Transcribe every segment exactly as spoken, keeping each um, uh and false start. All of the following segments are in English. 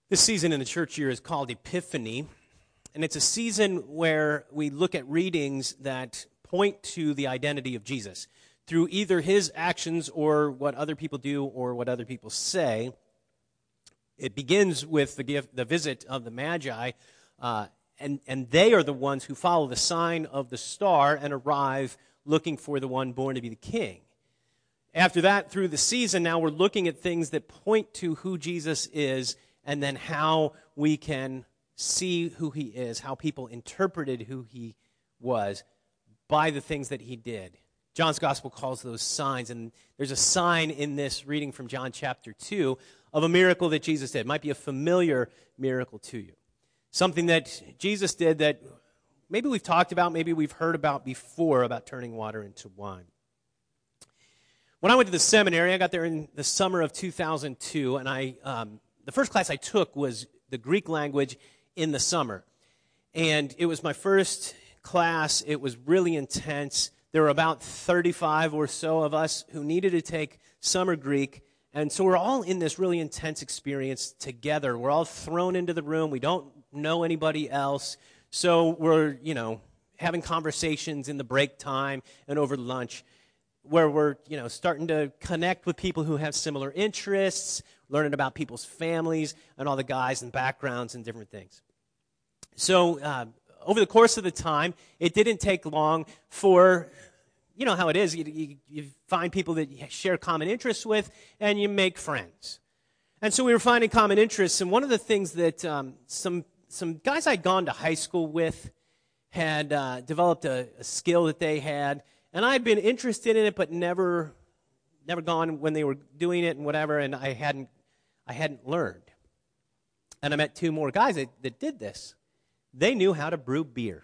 This season in the church year is called Epiphany, and it's a season where we look at readings that point to the identity of Jesus through either his actions or what other people do or what other people say. It begins with the gift, the visit of the Magi, uh, and, and they are the ones who follow the sign of the star and arrive looking for the one born to be the king. After that, through the season, now we're looking at things that point to who Jesus is and then how we can see who he is, how people interpreted who he was by the things that he did. John's gospel calls those signs, and there's a sign in this reading from John chapter two of a miracle that Jesus did. It might be a familiar miracle to you. Something that Jesus did that maybe we've talked about, maybe we've heard about before, about turning water into wine. When I went to the seminary, I got there in the summer of two thousand two, and I um, the first class I took was the Greek language in the summer. And it was my first class. It was really intense. There were about thirty-five or so of us who needed to take summer Greek. And so we're all in this really intense experience together. We're all thrown into the room. We don't know anybody else. So we're, you know, having conversations in the break time and over lunch where we're, you know, starting to connect with people who have similar interests, learning about people's families and all the guys and backgrounds and different things. So uh, over the course of the time, it didn't take long for, you know how it is, you, you, you find people that you share common interests with, and you make friends. And so we were finding common interests, and one of the things that um, some some guys I'd gone to high school with had uh, developed a, a skill that they had, and I'd been interested in it, but never never gone when they were doing it and whatever, and I hadn't I hadn't learned. And I met two more guys that, that did this. They knew how to brew beer.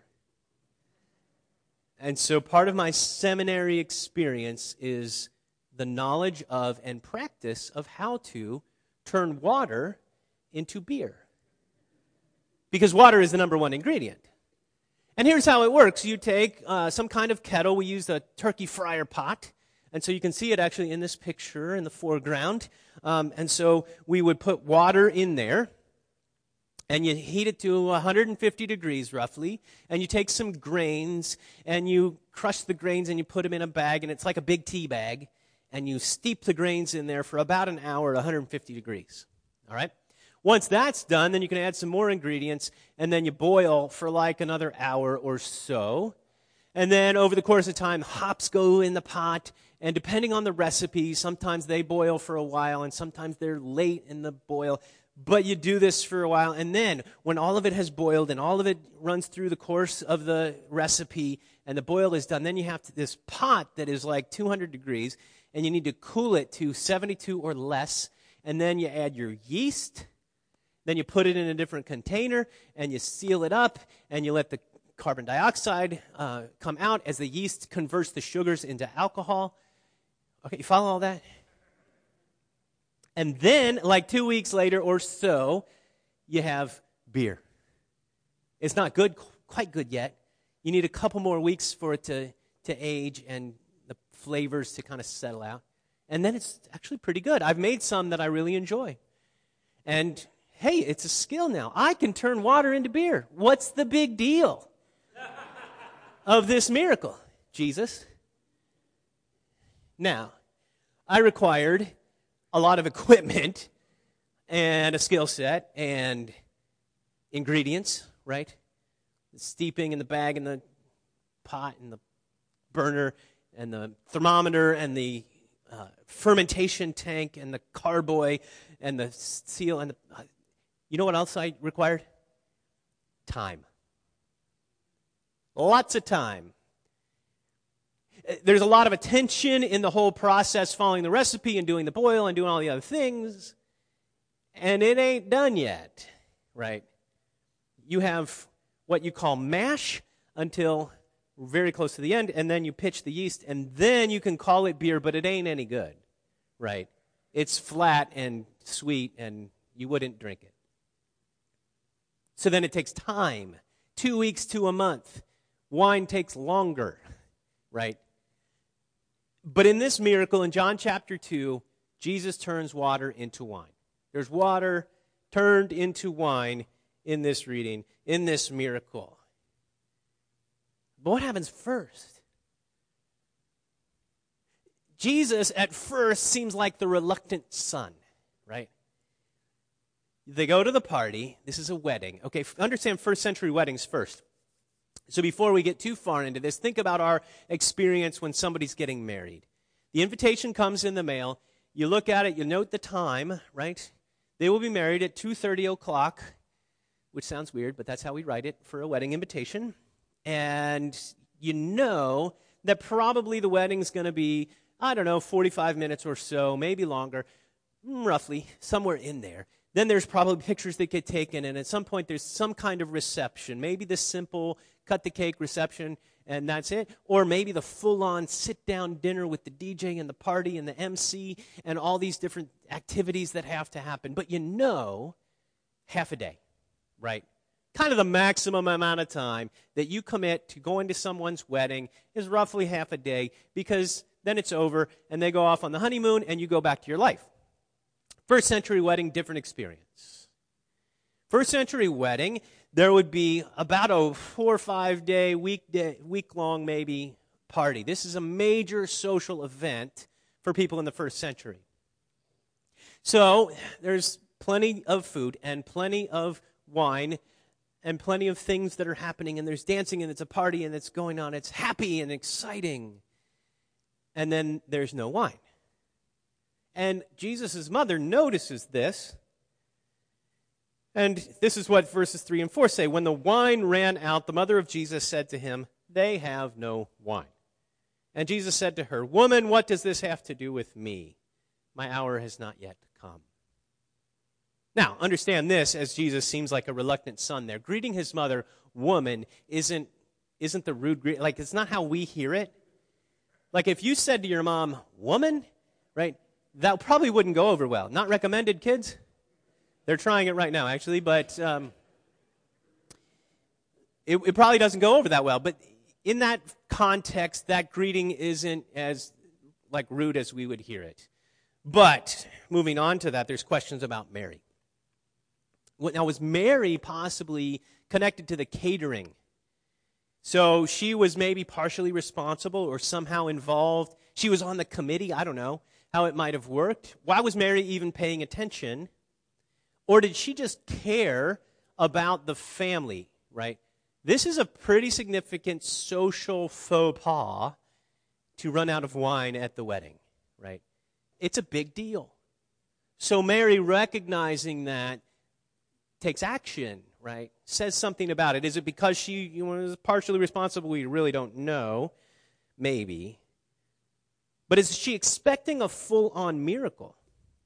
And so part of my seminary experience is the knowledge of and practice of how to turn water into beer. Because water is the number one ingredient. And here's how it works. You take uh, some kind of kettle. We use a turkey fryer pot. And so you can see it actually in this picture in the foreground. Um, and so we would put water in there. And you heat it to one hundred fifty degrees roughly, and you take some grains, and you crush the grains, and you put them in a bag, and it's like a big tea bag, and you steep the grains in there for about an hour at one hundred fifty degrees, all right? Once that's done, then you can add some more ingredients, and then you boil for like another hour or so, and then over the course of time, hops go in the pot, and depending on the recipe, sometimes they boil for a while, and sometimes they're late in the boil. But you do this for a while, and then when all of it has boiled and all of it runs through the course of the recipe and the boil is done, then you have to, this pot that is like two hundred degrees, and you need to cool it to seventy-two or less, and then you add your yeast, then you put it in a different container, and you seal it up, and you let the carbon dioxide uh, come out as the yeast converts the sugars into alcohol. Okay, you follow all that? And then, like two weeks later or so, you have beer. It's not good, quite good yet. You need a couple more weeks for it to, to age and the flavors to kind of settle out. And then it's actually pretty good. I've made some that I really enjoy. And, hey, it's a skill now. I can turn water into beer. What's the big deal of this miracle, Jesus? Now, I required a lot of equipment and a skill set and ingredients, right? The steeping in the bag and the pot and the burner and the thermometer and the uh, fermentation tank and the carboy and the seal and the... Uh, you know what else I required? Time. Lots of time. There's a lot of attention in the whole process, following the recipe and doing the boil and doing all the other things. And it ain't done yet, right? You have what you call mash until very close to the end, and then you pitch the yeast, and then you can call it beer, but it ain't any good, right? It's flat and sweet, and you wouldn't drink it. So then it takes time, two weeks to a month. Wine takes longer, right? But in this miracle, in John chapter two, Jesus turns water into wine. There's water turned into wine in this reading, in this miracle. But what happens first? Jesus at first seems like the reluctant son, right? They go to the party. This is a wedding. Okay, understand first century weddings first. So before we get too far into this, think about our experience when somebody's getting married. The invitation comes in the mail. You look at it, you note the time, right? They will be married at two thirty o'clock, which sounds weird, but that's how we write it for a wedding invitation. And you know that probably the wedding's going to be, I don't know, forty-five minutes or so, maybe longer, roughly, somewhere in there. Then there's probably pictures that get taken, and at some point there's some kind of reception, maybe the simple cut-the-cake reception, and that's it. Or maybe the full-on sit-down dinner with the D J and the party and the M C and all these different activities that have to happen. But you know, half a day, right? Kind of the maximum amount of time that you commit to going to someone's wedding is roughly half a day, because then it's over, and they go off on the honeymoon, and you go back to your life. First century wedding, different experience. First century wedding, there would be about a four or five day, weekday, week-long maybe party. This is a major social event for people in the first century. So there's plenty of food and plenty of wine and plenty of things that are happening, and there's dancing, and it's a party, and it's going on. It's happy and exciting. And then there's no wine. And Jesus' mother notices this. And this is what verses three and four say. When the wine ran out, the mother of Jesus said to him, "They have no wine." And Jesus said to her, "Woman, what does this have to do with me? My hour has not yet come." Now, understand this, as Jesus seems like a reluctant son there. Greeting his mother, woman, isn't, isn't the rude greeting. Like, it's not how we hear it. Like, if you said to your mom, woman, right, that probably wouldn't go over well. Not recommended, kids. They're trying it right now, actually, but um, it, it probably doesn't go over that well. But in that context, that greeting isn't as, like, rude as we would hear it. But, moving on to that, there's questions about Mary. Now, was Mary possibly connected to the catering? So she was maybe partially responsible or somehow involved. She was on the committee. I don't know how it might have worked. Why was Mary even paying attention? Or did she just care about the family, right? This is a pretty significant social faux pas to run out of wine at the wedding, right? It's a big deal. So Mary, recognizing that, takes action, right? Says something about it. Is it because she you know, was partially responsible? We really don't know. Maybe. But is she expecting a full-on miracle?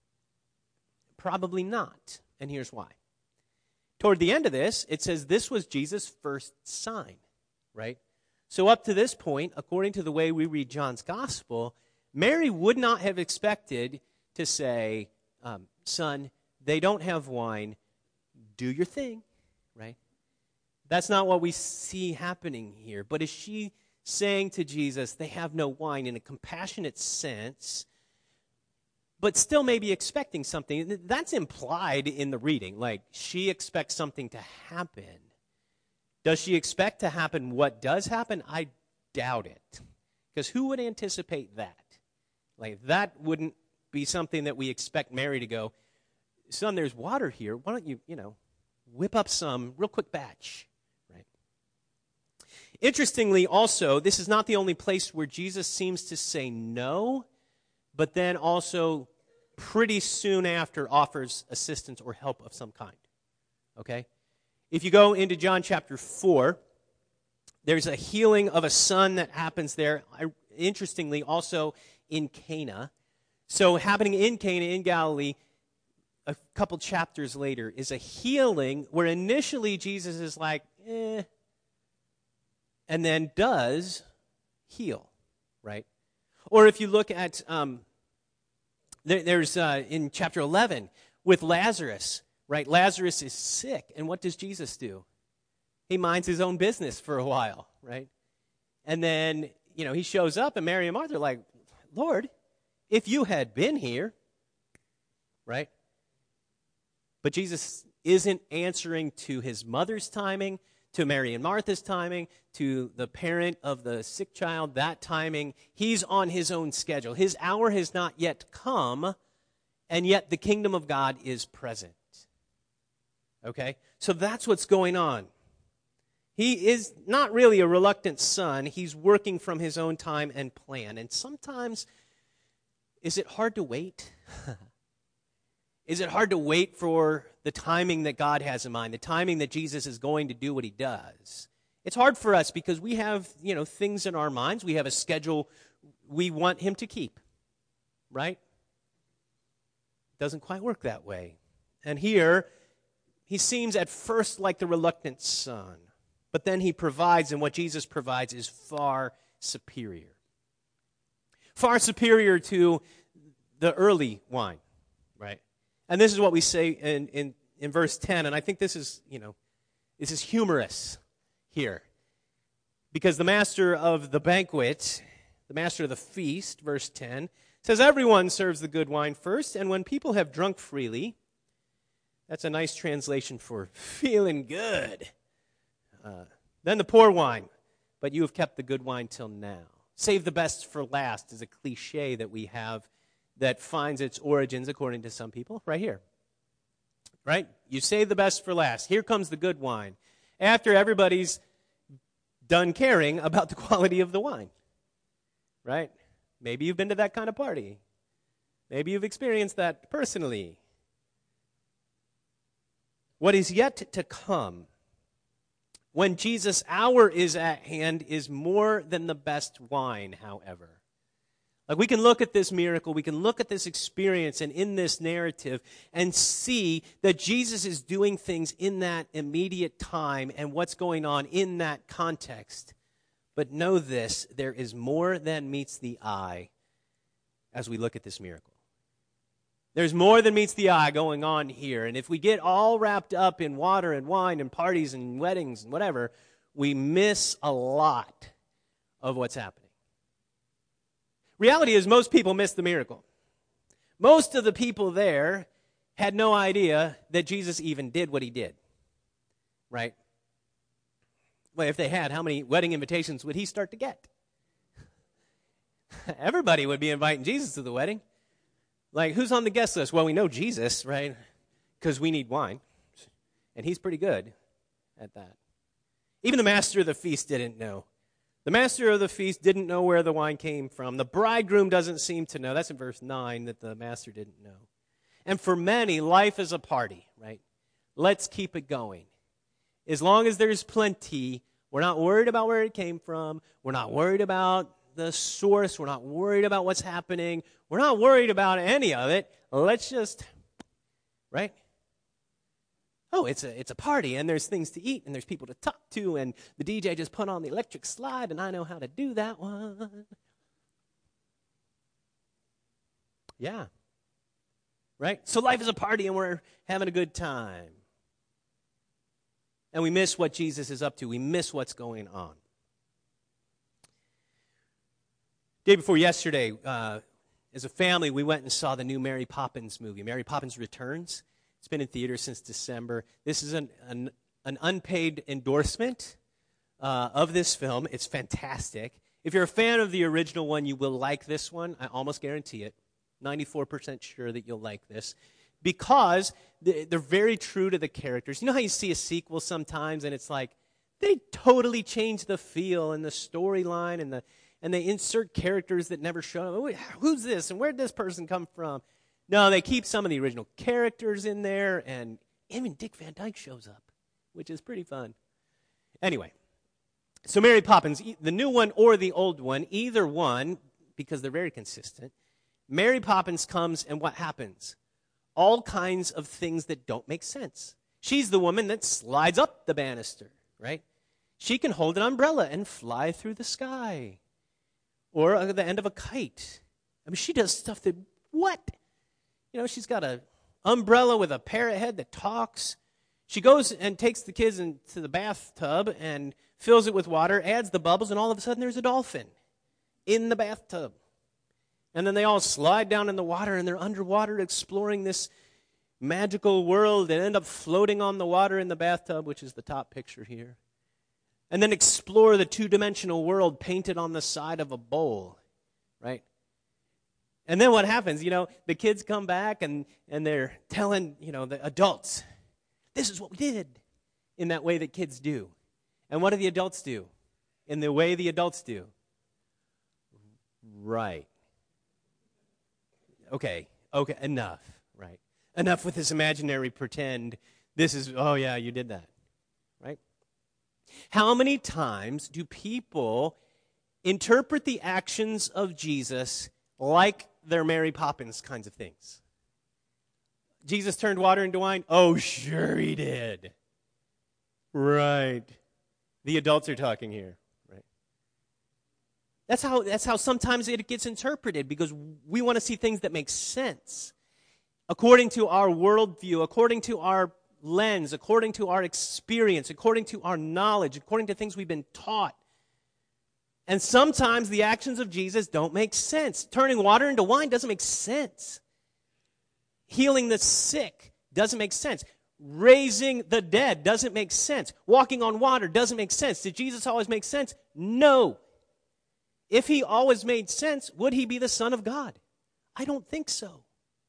Probably not. And here's why. Toward the end of this, it says this was Jesus' first sign, right? So up to this point, according to the way we read John's gospel, Mary would not have expected to say, um, son, they don't have wine. Do your thing, right? That's not what we see happening here. But is she saying to Jesus, they have no wine, in a compassionate sense, but still maybe expecting something? That's implied in the reading. Like, she expects something to happen. Does she expect to happen what does happen? I doubt it. Because who would anticipate that? Like, that wouldn't be something that we expect Mary to go, son, there's water here. Why don't you, you know, whip up some real quick batch, right? Interestingly, also, this is not the only place where Jesus seems to say no, but then also pretty soon after offers assistance or help of some kind, okay? If you go into John chapter four, there's a healing of a son that happens there. I, interestingly, also in Cana. So happening in Cana in Galilee, a couple chapters later, is a healing where initially Jesus is like, eh, and then does heal, right? Or if you look at, um, there, there's uh, in chapter eleven with Lazarus, right? Lazarus is sick, and what does Jesus do? He minds his own business for a while, right? And then, you know, he shows up, and Mary and Martha are like, Lord, if you had been here, right? But Jesus isn't answering to his mother's timing, to Mary and Martha's timing, to the parent of the sick child, that timing. He's on his own schedule. His hour has not yet come, and yet the kingdom of God is present. Okay? So that's what's going on. He is not really a reluctant son. He's working from his own time and plan. And sometimes, is it hard to wait? Is it hard to wait for the timing that God has in mind, the timing that Jesus is going to do what he does? It's hard for us because we have, you know, things in our minds. We have a schedule we want him to keep, right? It doesn't quite work that way. And here, he seems at first like the reluctant son, but then he provides, and what Jesus provides is far superior. Far superior to the early wine, right? And this is what we say in, in, in verse ten, and I think this is, you know, this is humorous here. Because the master of the banquet, the master of the feast, verse ten, says, everyone serves the good wine first, and when people have drunk freely, that's a nice translation for feeling good. Uh, then the poor wine, but you have kept the good wine till now. Save the best for last is a cliche that we have that finds its origins, according to some people, right here. Right? You save the best for last. Here comes the good wine. After everybody's done caring about the quality of the wine. Right? Maybe you've been to that kind of party. Maybe you've experienced that personally. What is yet to come, when Jesus' hour is at hand, is more than the best wine, however. Like, we can look at this miracle, we can look at this experience and in this narrative and see that Jesus is doing things in that immediate time and what's going on in that context. But know this, there is more than meets the eye as we look at this miracle. There's more than meets the eye going on here. And if we get all wrapped up in water and wine and parties and weddings and whatever, we miss a lot of what's happening. Reality is most people miss the miracle. Most of the people there had no idea that Jesus even did what he did. Right? Well, if they had, how many wedding invitations would he start to get? Everybody would be inviting Jesus to the wedding. Like, who's on the guest list? Well, we know Jesus, right? Because we need wine. And he's pretty good at that. Even the master of the feast didn't know. The master of the feast didn't know where the wine came from. The bridegroom doesn't seem to know. That's in verse nine, that the master didn't know. And for many, life is a party, right? Let's keep it going. As long as there's plenty, we're not worried about where it came from. We're not worried about the source. We're not worried about what's happening. We're not worried about any of it. Let's just, right? Oh, it's a it's a party, and there's things to eat, and there's people to talk to, and the D J just put on the electric slide, and I know how to do that one. Yeah. Right? So life is a party, and we're having a good time. And we miss what Jesus is up to. We miss what's going on. Day before yesterday, uh, as a family, we went and saw the new Mary Poppins movie, Mary Poppins Returns. It's been in theaters since December. This is an an, an unpaid endorsement uh, of this film. It's fantastic. If you're a fan of the original one, you will like this one. I almost guarantee it. ninety-four percent sure that you'll like this. Because they're very true to the characters. You know how you see a sequel sometimes and it's like, they totally change the feel and the storyline and the and they insert characters that never show up. Who's this and where'd this person come from? No, they keep some of the original characters in there, and even Dick Van Dyke shows up, which is pretty fun. Anyway, so Mary Poppins, the new one or the old one, either one, because they're very consistent, Mary Poppins comes, and what happens? All kinds of things that don't make sense. She's the woman that slides up the banister, right? She can hold an umbrella and fly through the sky, or at the end of a kite. I mean, she does stuff that, what? You know, she's got an umbrella with a parrot head that talks. She goes and takes the kids into the bathtub and fills it with water, adds the bubbles, and all of a sudden there's a dolphin in the bathtub. And then they all slide down in the water, and they're underwater exploring this magical world and end up floating on the water in the bathtub, which is the top picture here. And then explore the two-dimensional world painted on the side of a bowl, right? And then what happens? You know, the kids come back and, and they're telling, you know, the adults, this is what we did, in that way that kids do. And what do the adults do? In the way the adults do. Right. Okay, okay, enough, right? Enough with this imaginary pretend. This is, oh yeah, you did that, right? How many times do people interpret the actions of Jesus like they're Mary Poppins kinds of things? Jesus turned water into wine? Oh, sure he did. Right. The adults are talking here, right? That's how, that's how sometimes it gets interpreted, because we want to see things that make sense according to our worldview, according to our lens, according to our experience, according to our knowledge, according to things we've been taught. And sometimes the actions of Jesus don't make sense. Turning water into wine doesn't make sense. Healing the sick doesn't make sense. Raising the dead doesn't make sense. Walking on water doesn't make sense. Did Jesus always make sense? No. If he always made sense, would he be the Son of God? I don't think so.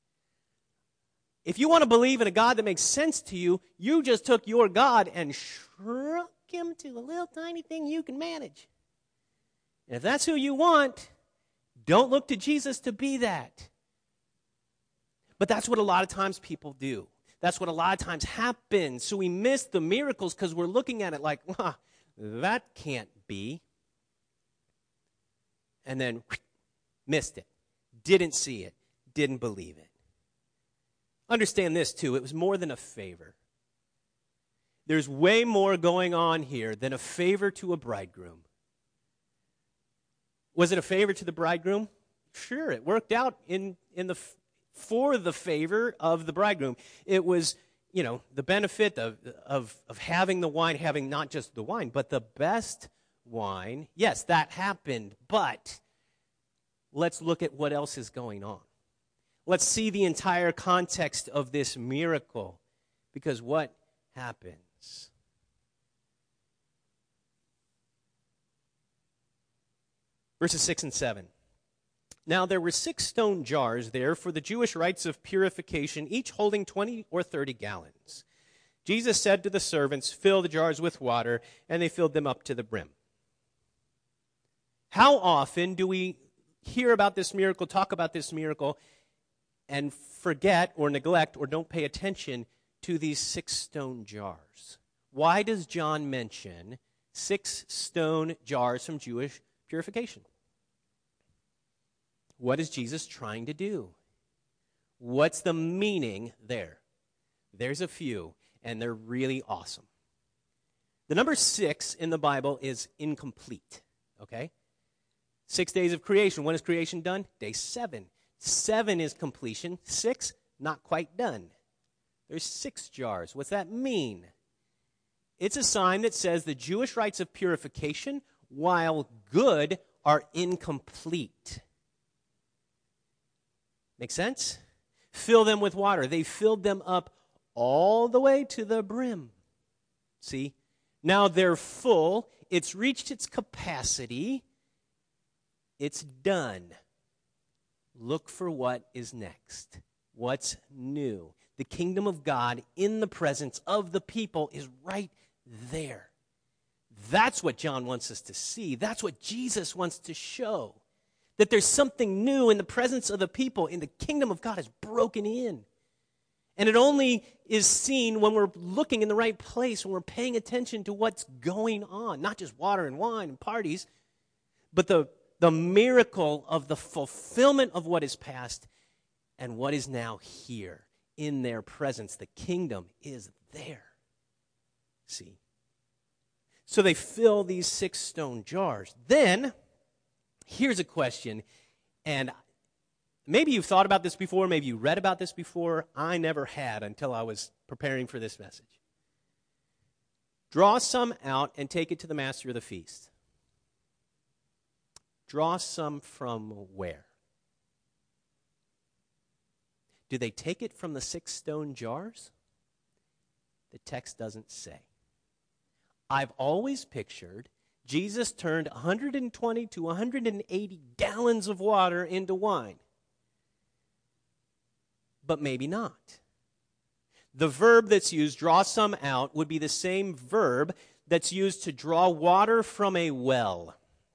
If you want to believe in a God that makes sense to you, you just took your God and shrunk him to a little tiny thing you can manage. And if that's who you want, don't look to Jesus to be that. But that's what a lot of times people do. That's what a lot of times happens. So we miss the miracles because we're looking at it like, huh, that can't be. And then missed it, didn't see it, didn't believe it. Understand this too, it was more than a favor. There's way more going on here than a favor to a bridegroom. Was it a favor to the bridegroom? Sure, it worked out in, in the for the favor of the bridegroom. It was, you know, the benefit of, of, of having the wine, having not just the wine, but the best wine. Yes, that happened, but let's look at what else is going on. Let's see the entire context of this miracle, because what happens? Verses six and seven. Now there were six stone jars there for the Jewish rites of purification, each holding twenty or thirty gallons. Jesus said to the servants, "Fill the jars with water," and they filled them up to the brim. How often do we hear about this miracle, talk about this miracle, and forget or neglect or don't pay attention to these six stone jars? Why does John mention six stone jars from Jewish purification? What is Jesus trying to do? What's the meaning there? There's a few, and they're really awesome. The number six in the Bible is incomplete, okay? Six days of creation. When is creation done? Day seven. Seven is completion. Six, not quite done. There's six jars. What's that mean? It's a sign that says the Jewish rites of purification, while good, are incomplete. Make sense? Fill them with water. They filled them up all the way to the brim. See? Now they're full. It's reached its capacity. It's done. Look for what is next. What's new? The kingdom of God in the presence of the people is right there. That's what John wants us to see. That's what Jesus wants to show. That there's something new in the presence of the people, and the kingdom of God is broken in. And it only is seen when we're looking in the right place, when we're paying attention to what's going on. Not just water and wine and parties, but the, the miracle of the fulfillment of what is past and what is now here in their presence. The kingdom is there. See? So they fill these six stone jars. Then, here's a question, and maybe you've thought about this before, maybe you read about this before. I never had until I was preparing for this message. Draw some out and take it to the master of the feast. Draw some from where? Do they take it from the six stone jars? The text doesn't say. I've always pictured Jesus turned one hundred twenty to one hundred eighty gallons of water into wine. But maybe not. The verb that's used, draw some out, would be the same verb that's used to draw water from a well.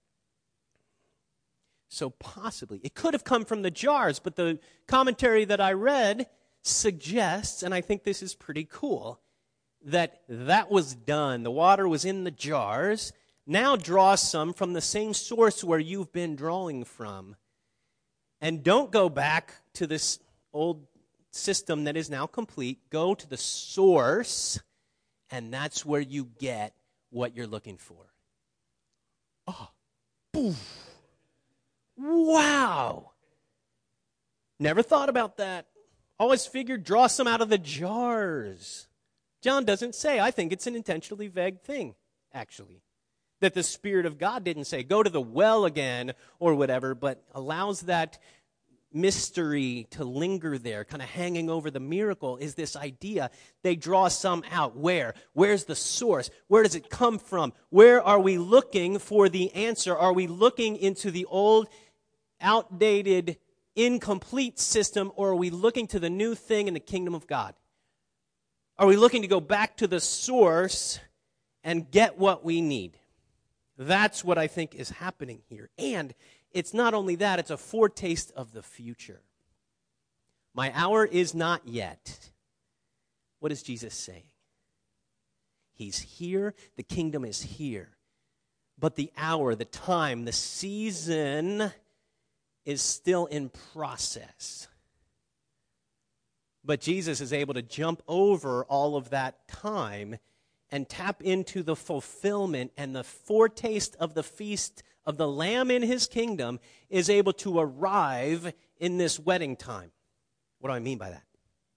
So possibly, it could have come from the jars, but the commentary that I read suggests, and I think this is pretty cool, that that was done. The water was in the jars. Now draw some from the same source where you've been drawing from. And don't go back to this old system that is now complete. Go to the source, and that's where you get what you're looking for. Oh, poof. Wow. Never thought about that. Always figured draw some out of the jars. John doesn't say. I think it's an intentionally vague thing, actually. That the Spirit of God didn't say, go to the well again or whatever, but allows that mystery to linger there, kind of hanging over the miracle, is this idea. They draw some out. Where? Where's the source? Where does it come from? Where are we looking for the answer? Are we looking into the old, outdated, incomplete system, or are we looking to the new thing in the kingdom of God? Are we looking to go back to the source and get what we need? That's what I think is happening here. And it's not only that, it's a foretaste of the future. My hour is not yet. What is Jesus saying? He's here. The kingdom is here. But the hour, the time, the season is still in process. But Jesus is able to jump over all of that time and tap into the fulfillment, and the foretaste of the feast of the Lamb in his kingdom is able to arrive in this wedding time. What do I mean by that?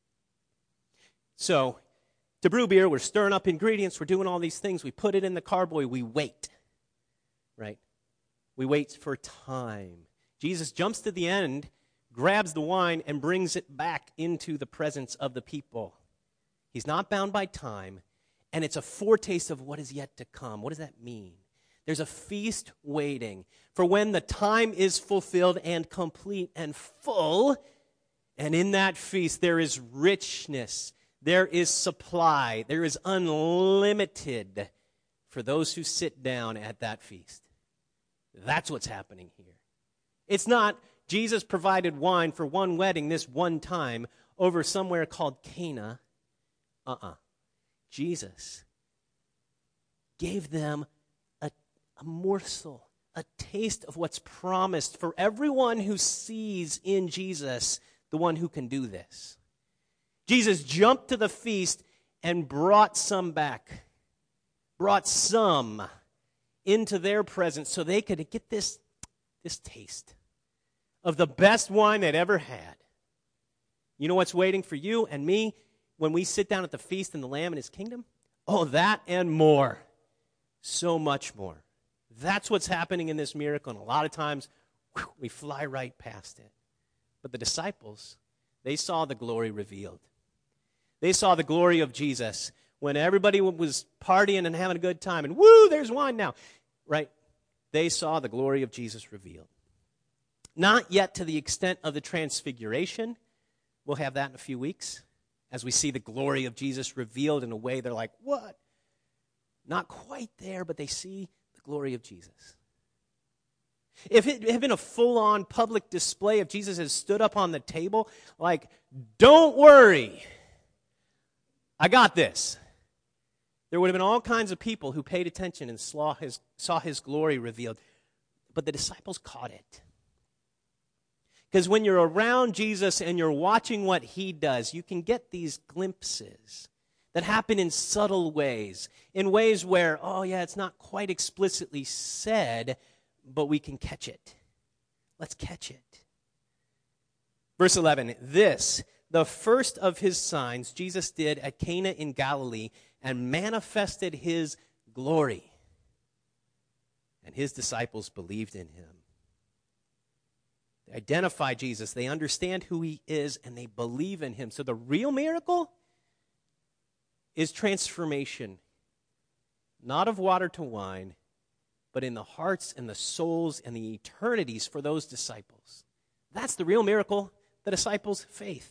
So, to brew beer, we're stirring up ingredients, we're doing all these things, we put it in the carboy, we wait, right? We wait for time. Jesus jumps to the end, grabs the wine, and brings it back into the presence of the people. He's not bound by time, and it's a foretaste of what is yet to come. What does that mean? There's a feast waiting for when the time is fulfilled and complete and full, and in that feast there is richness, there is supply, there is unlimited for those who sit down at that feast. That's what's happening here. It's not Jesus provided wine for one wedding this one time over somewhere called Cana. Uh-uh. Jesus gave them a, a morsel, a taste of what's promised for everyone who sees in Jesus the one who can do this. Jesus jumped to the feast and brought some back, brought some into their presence so they could get this, this taste of the best wine they'd ever had. You know what's waiting for you and me when we sit down at the feast in the Lamb and his kingdom? Oh, that and more. So much more. That's what's happening in this miracle, and a lot of times whew, we fly right past it. But the disciples, they saw the glory revealed. They saw the glory of Jesus when everybody was partying and having a good time, and woo, there's wine now, right? They saw the glory of Jesus revealed. Not yet to the extent of the transfiguration. We'll have that in a few weeks as we see the glory of Jesus revealed in a way they're like, what? Not quite there, but they see the glory of Jesus. If it had been a full-on public display, if Jesus had stood up on the table, like, don't worry, I got this. There would have been all kinds of people who paid attention and saw his, saw his glory revealed. But the disciples caught it. Because when you're around Jesus and you're watching what he does, you can get these glimpses that happen in subtle ways, in ways where, oh yeah, it's not quite explicitly said, but we can catch it. Let's catch it. Verse eleven, this, the first of his signs, Jesus did at Cana in Galilee and manifested his glory. And his disciples believed in him. They identify Jesus, they understand who he is, and they believe in him. So the real miracle is transformation, not of water to wine, but in the hearts and the souls and the eternities for those disciples. That's the real miracle, the disciples' faith.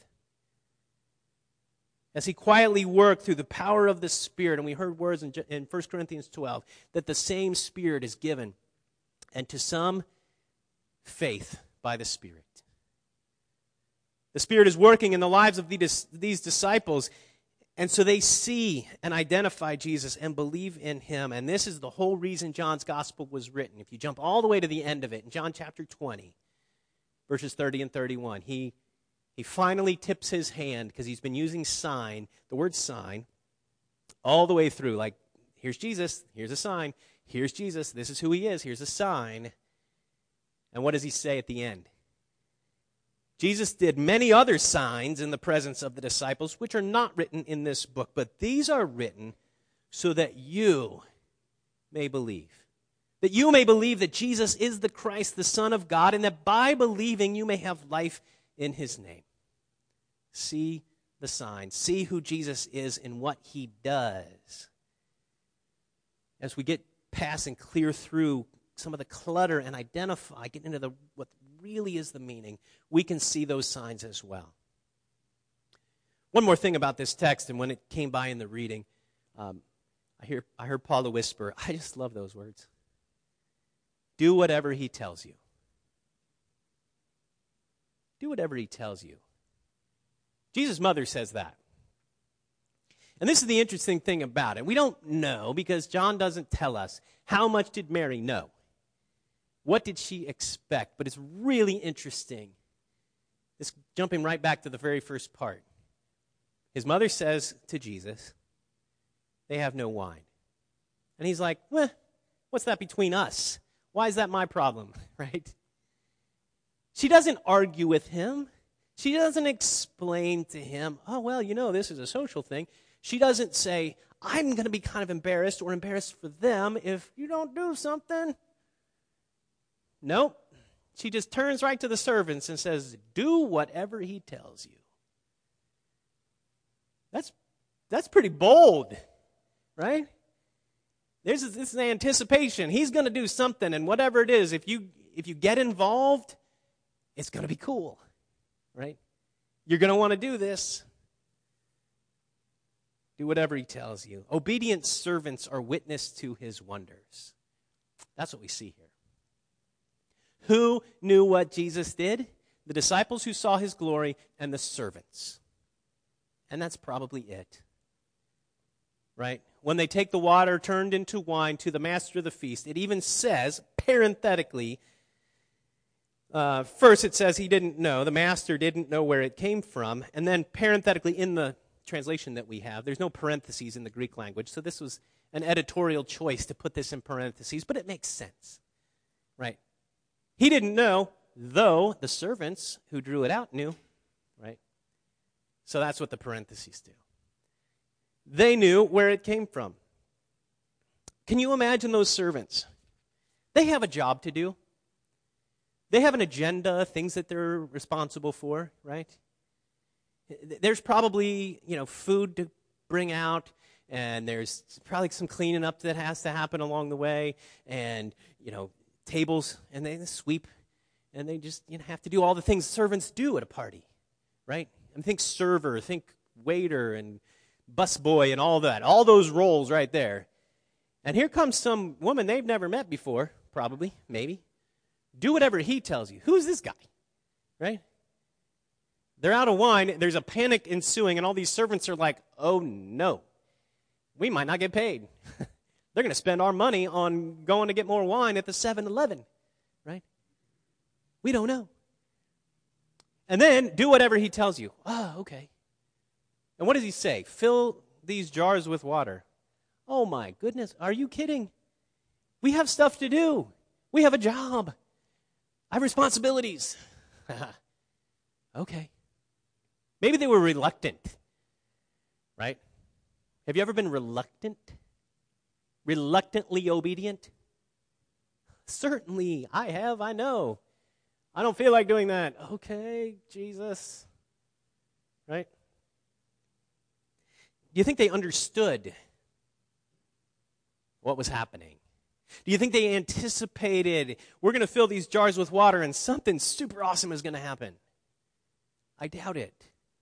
As he quietly worked through the power of the Spirit, and we heard words in, in First Corinthians twelve, that the same Spirit is given, and to some, faith by the Spirit. The Spirit is working in the lives of these, these disciples, and so they see and identify Jesus and believe in him. And this is the whole reason John's gospel was written. If you jump all the way to the end of it, in John chapter twenty, verses thirty and thirty-one, he, he finally tips his hand because he's been using sign, the word sign, all the way through. Like, here's Jesus, here's a sign. Here's Jesus, this is who he is, here's a sign. And what does he say at the end? Jesus did many other signs in the presence of the disciples, which are not written in this book, but these are written so that you may believe. That you may believe that Jesus is the Christ, the Son of God, and that by believing you may have life in his name. See the signs. See who Jesus is and what he does. As we get past and clear through some of the clutter and identify, get into the what really is the meaning, we can see those signs as well. One more thing about this text, and when it came by in the reading, um, I hear I heard Paula whisper, I just love those words. Do whatever he tells you. Do whatever he tells you. Jesus' mother says that. And this is the interesting thing about it. We don't know, because John doesn't tell us, how much did Mary know? What did she expect? But it's really interesting. It's jumping right back to the very first part. His mother says to Jesus, they have no wine. And he's like, well, what's that between us? Why is that my problem, right? She doesn't argue with him. She doesn't explain to him, oh, well, you know, this is a social thing. She doesn't say, I'm going to be kind of embarrassed or embarrassed for them if you don't do something. Nope. She just turns right to the servants and says, do whatever he tells you. That's, that's pretty bold, right? There's this, this anticipation. He's going to do something, and whatever it is, if you if you get involved, it's going to be cool, right? You're going to want to do this. Do whatever he tells you. Obedient servants are witness to his wonders. That's what we see here. Who knew what Jesus did? The disciples who saw his glory and the servants. And that's probably it. Right? When they take the water turned into wine to the master of the feast, it even says, parenthetically, uh, first it says he didn't know, the master didn't know where it came from, and then parenthetically in the translation that we have, there's no parentheses in the Greek language, so this was an editorial choice to put this in parentheses, but it makes sense, right? He didn't know, though the servants who drew it out knew, right? So that's what the parentheses do. They knew where it came from. Can you imagine those servants? They have a job to do. They have an agenda, things that they're responsible for, right? There's probably, you know, food to bring out, and there's probably some cleaning up that has to happen along the way, and, you know, tables, and they sweep, and they just, you know, have to do all the things servants do at a party, right? I mean, think server, think waiter, and busboy, and all that, all those roles right there. And here comes some woman they've never met before, probably, maybe. Do whatever he tells you. Who's this guy, right? They're out of wine. There's a panic ensuing, and all these servants are like, oh, no. We might not get paid. They're going to spend our money on going to get more wine at the seven eleven, right? We don't know. And then do whatever he tells you. Oh, okay. And what does he say? Fill these jars with water. Oh, my goodness. Are you kidding? We have stuff to do. We have a job. I have responsibilities. Okay. Maybe they were reluctant, right? Have you ever been reluctant? Reluctantly obedient? Certainly, I have, I know. I don't feel like doing that. Okay, Jesus. Right? Do you think they understood what was happening? Do you think they anticipated, we're going to fill these jars with water and something super awesome is going to happen? I doubt it.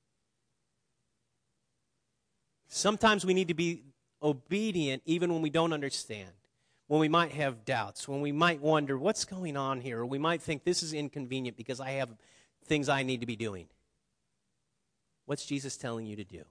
Sometimes we need to be obedient even when we don't understand, when we might have doubts, when we might wonder, what's going on here? Or we might think this is inconvenient because I have things I need to be doing. What's Jesus telling you to do?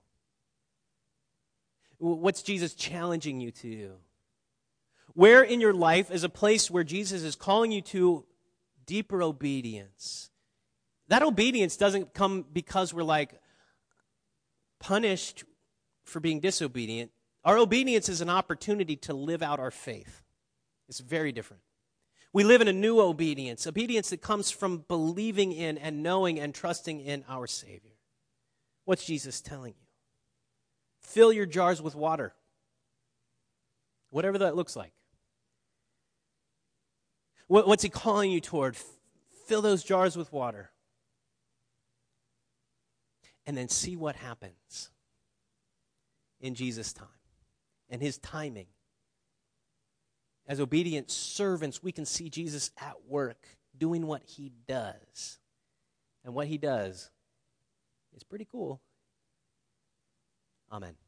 What's Jesus challenging you to do? Where in your life is a place where Jesus is calling you to deeper obedience? That obedience doesn't come because we're like punished for being disobedient. Our obedience is an opportunity to live out our faith. It's very different. We live in a new obedience, obedience that comes from believing in and knowing and trusting in our Savior. What's Jesus telling you? Fill your jars with water. Whatever that looks like. What's he calling you toward? Fill those jars with water. And then see what happens in Jesus' time and his timing. As obedient servants, we can see Jesus at work doing what he does. And what he does is pretty cool. Amen.